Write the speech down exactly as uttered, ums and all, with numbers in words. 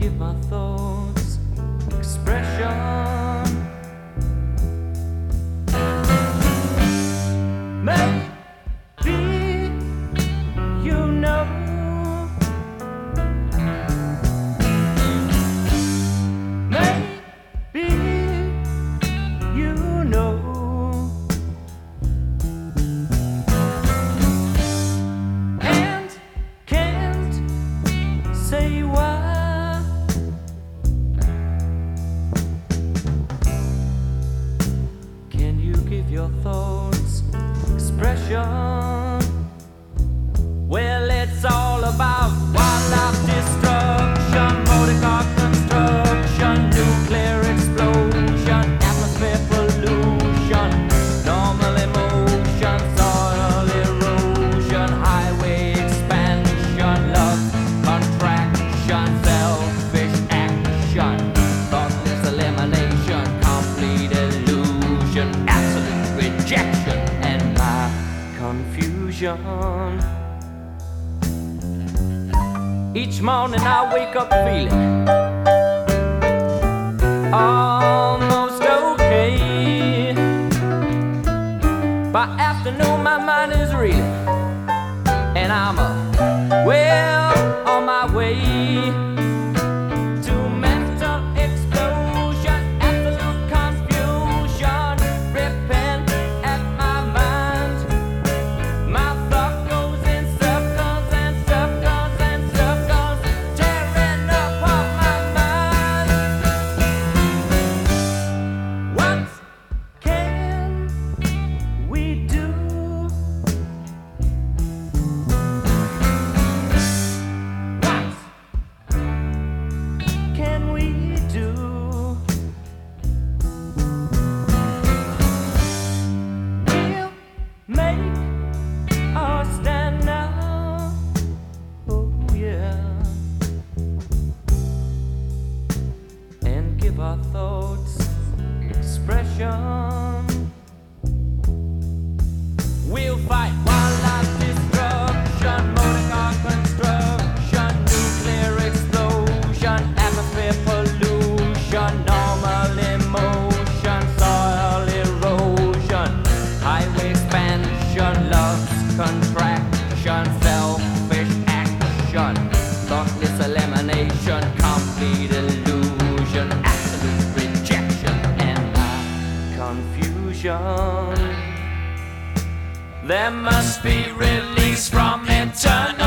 give my thoughts expression. Maybe you know, maybe you know, and can't say why. Can you give your thoughts expression? Well, it's all about wildlife destruction, motor car construction, nuclear explosion, atmosphere pollution, normal emotion, soil erosion, highway expansion, love contraction, selfish action, thoughtless elimination, complete illusion, absolute rejection, and my confusion. Each morning I wake up feeling almost okay. By afternoon my mind is reeling, and I'm uh, well on my way to mental explosion, absolute confusion, ripping at my mind. My thought goes in circles and circles and circles, tearing apart my mind. What can we do? What can we do? We'll make our stand now. Oh yeah, and give our thoughts expression. We'll fight wildlife destruction, motor car construction, nuclear explosion, atmosphere pollution, normal emotion, soil erosion, highway expansion, love's contraction, selfish action, thoughtless elimination, complete illusion, absolute rejection, and my confusion. There must be release from eternity.